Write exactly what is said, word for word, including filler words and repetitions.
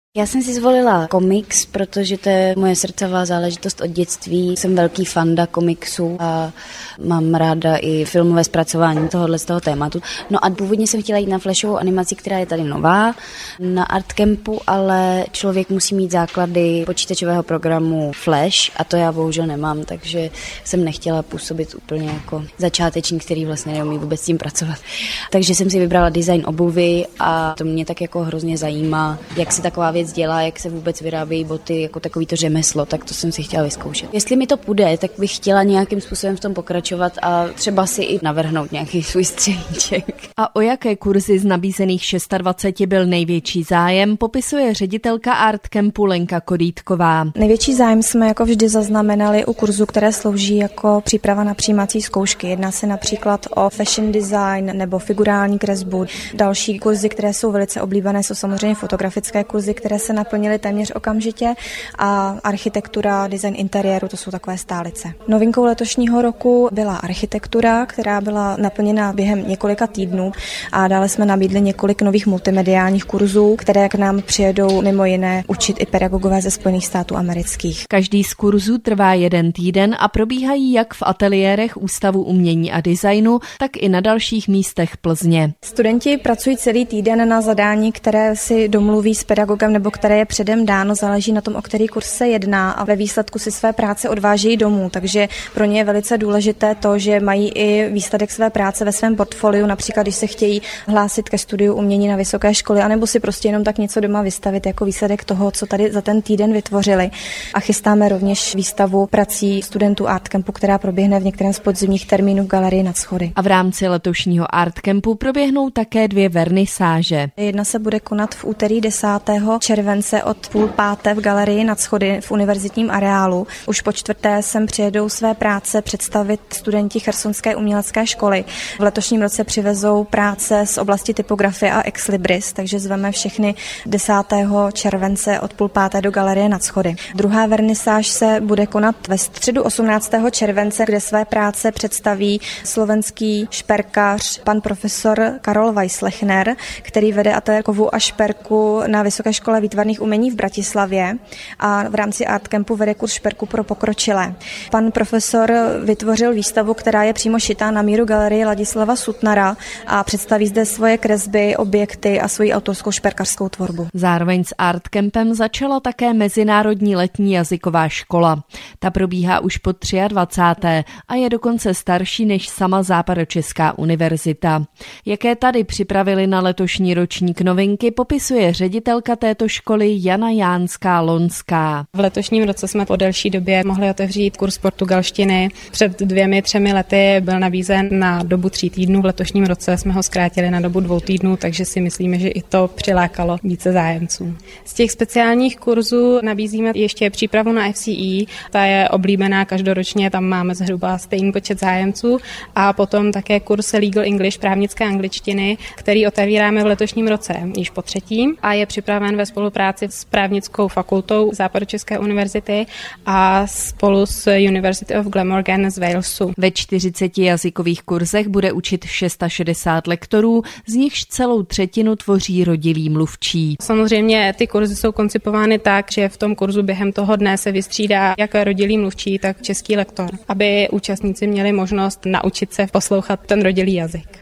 Já jsem si zvolila komiks, protože to je moje srdcová záležitost od dětství. Jsem velký fanda komiksů a mám ráda i filmové zpracování tohohle z toho tématu. No a původně jsem chtěla jít na flashovou animaci, která je tady nová, na Artcampu, ale člověk musí mít základy počítačového programu Flash a to já bohužel nemám, takže jsem nechtěla působit úplně jako začátečník, který vlastně neumí vůbec s tím pracovat. Takže jsem si vybrala design obuvy a to mě tak jako hrozně zajímá, jak se taková věc dělá, jak se vůbec vyrábějí boty, jako takový to řemeslo, tak to jsem si chtěla vyzkoušet. Jestli mi to půjde, tak bych chtěla nějakým způsobem v tom pokračovat a třeba si i navrhnout nějaký svůj střelíček. A o jaké kurzy z nabízených dvaceti šesti byl největší zájem, popisuje ředitelka Artcampu Lenka Kodýtková. Největší zájem jsme jako vždy zaznamenali u kurzů, které slouží jako příprava na přijímací zkoušky. Jedná se například o fashion design nebo figurální kresbu. Další kurzy, které jsou velice oblíbené, jsou samozřejmě fotografické kurzy, které se naplnily téměř okamžitě, a architektura, design interiéru, to jsou takové stálice. Novinkou letošního roku byla architektura, která byla naplněna během několika týdnů, a dále jsme nabídli několik nových multimediálních kurzů, které k nám přijedou mimo jiné učit i pedagogové ze Spojených států amerických. Každý z kurzů trvá jeden týden a probíhají jak v ateliérech Ústavu umění a designu, tak i na dalších místech Plzně. Studenti pracují celý týden na zadání, které si domluví s pedagogem nebo které je předem dáno, záleží na tom, o který kurz se jedná, a ve výsledku si své práce odvážejí domů, takže pro ně je velice důležité to, že mají i výsledek své práce ve svém portfoliu, například když se chtějí hlásit ke studiu umění na vysoké školy, anebo si prostě jenom tak něco doma vystavit jako výsledek toho, co tady za ten týden vytvořili. A chystáme rovněž výstavu prací studentů Artcampu, která proběhne v některém z podzimních termínů v Galerii Nad Schody. A v rámci letošního Artcampu proběhnou také dvě vernisáže. Jedna se bude konat v úterý desátého července od půl páté v Galerii Nad Schody v univerzitním areálu. Už po čtvrté sem přijedou své práce představit studenti Chersonské umělecké školy. V letošním roce přivezou práce z oblasti typografie a ex libris, takže zveme všechny desátého července od půl páté do Galerie Nad Schody. Druhá vernisáž se bude konat ve středu osmnáctého července, kde své práce představí slovenský šperkař pan profesor Karol Weislechner, který vede ateliér kovu a šperku na Vysoké škole výtvarných umění v Bratislavě a v rámci Artcampu vede kurz šperku pro pokročilé. Pan profesor vytvořil výstavu, která je přímo šitá na míru Galerie Ladislava Sutnara a představí zde svoje kresby, objekty a svoji autorskou šperkařskou tvorbu. Zároveň s Artcampem začala také Mezinárodní letní jazyková škola. Ta probíhá už po dvacáté třetí a je dokonce starší než sama Západočeská univerzita. Jaké tady připravili na letošní ročník novinky, popisuje ředitelka této školy Jana Jánská-Lonská. V letošním roce jsme po delší době mohli otevřít kurz portugalštiny. Před dvěmi, třemi lety byl nabízen na dobu tří týdnů. V letošním roce jsme ho zkrátili na dobu dvou týdnů, takže si myslíme, že i to přilákalo více zájemců. Z těch speciálních kurzů nabízíme ještě přípravu na F C E. Ta je oblíbená každoročně, tam máme zhruba stejný počet zájemců, a potom také kurz Legal English, právnické angličtiny, který otevíráme v letošním roce již po třetím a je připraven ve spolupráci s právnickou fakultou Západočeské univerzity a spolu s University of Glamorgan z Walesu. Ve čtyřiceti jazykových kurzech bude učit šedesát šest lektorů, z nichž celou třetinu tvoří rodilí mluvčí. Samozřejmě ty kurzy jsou koncipovány tak, že v tom kurzu během toho dne se vystřídá jak rodilý mluvčí, tak český lektor, aby účastníci měli možnost naučit se poslouchat ten rodilý jazyk.